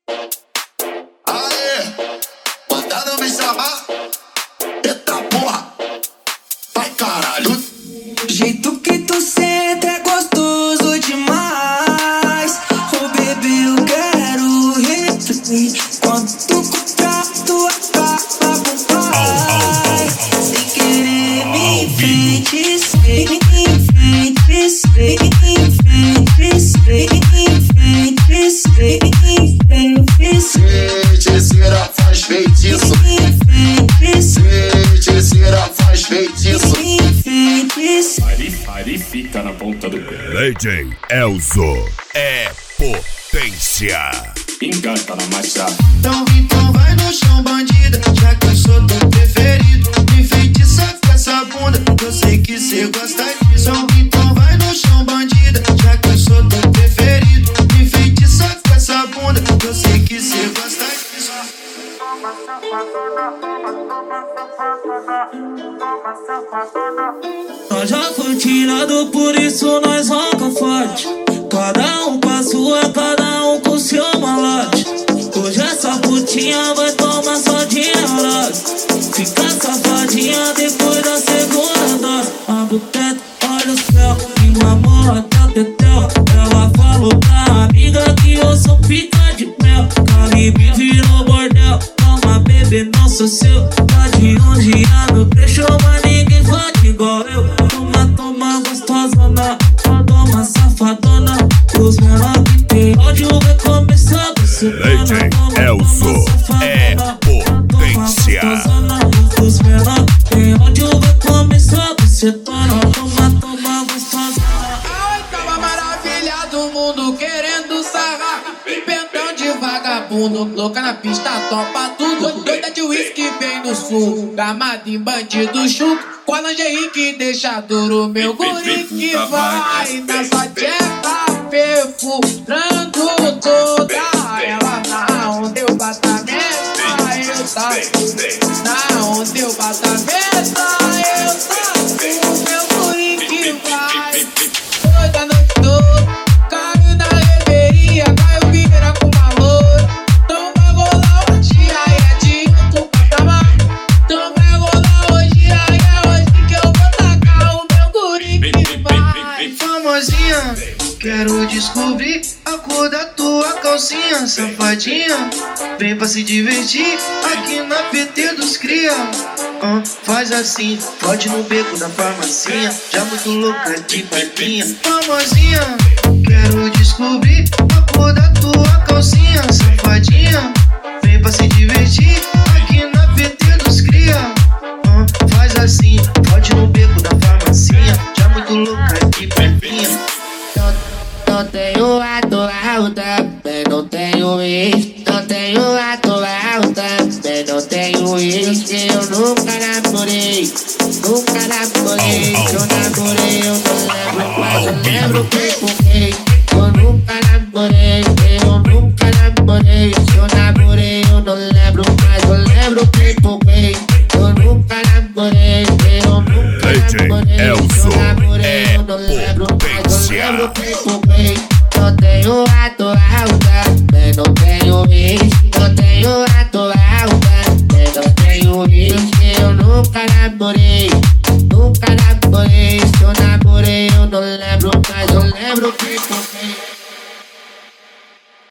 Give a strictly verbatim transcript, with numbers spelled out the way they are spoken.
Aê, mandaram me chamar. Eita porra, vai caralho. Jeito que tu senta é gostoso demais. Oh baby, eu quero repetir. Quando tu comprar, tu acaba com pai. Sem querer me enfeitiçar, enfeitiçar, Feiticeira faz feitiço. Feiticeira faz feitiço. Pare, pare, fica na ponta do pé. D J Elzo é potência. Engata na marcha. Então, então vai no chão, bandida, já que eu sou teu preferido. Me feitiça com essa bunda, eu sei que cê gosta disso. Então vai no chão, bandida, já que eu sou teu preferido. Me feitiça com essa bunda, eu sei que cê gosta disso. Nós já foi tirado, por isso nós roca forte. Cada um com a sua, cada um com seu malote. Hoje essa putinha vai tomar só de enrolado. Fica safadinha depois da segunda dose. Abre o teto, olha o céu, e namora até o tetel. Ela falou pra amiga que eu sou pica de mel. Caribe virou bordel, calma bebê, não sou seu. Tá de onze anos, deixou, mas ninguém fode igual eu. Toma, toma gostosona, toma safadona. Os menores que tem ódio vai começar a se D J Elzo é potência. Os menores que tem ódio vai começar a se tornar. Toma, toma gostosona. Ai, tava maravilhado, o mundo querendo sarrar. Pentão de vagabundo, louca na pista, topa tudo. Doida de uísque bem no sul, gamado em bandido chuto. Com a lingerie que deixa duro, meu guri que vai na sua tcheca, perfurando toda ela. Na onde eu bato a meta, eu tá. Na onde eu bato a meta, eu tá. O meu guri que vai toda noite toda. Caiu na reveria, caiu vira com valor. Então vai rolar hoje, aí é dia do patamar. Então vai rolar hoje, aí é hoje que eu vou tacar o meu guri que vai. Famosinha, quero descobrir a cor da tua calcinha, safadinha. Vem pra se divertir aqui na P T dos cria. Ah, faz assim, pode no beco da farmacinha, já muito louca de papinha. Famosinha, quero descobrir a cor da tua calcinha, safadinha. Vem pra se divertir aqui na P T dos cria. Ah, faz assim, pode no beco da farmacinha, já muito louca de papinha. Não tenho a tua alta, mas não tenho ex. Não tenho a tua alta, mas não tenho ex. Eu nunca namorei, nunca namorei. Eu namorei, eu não lembro, mas eu lembro que fumei.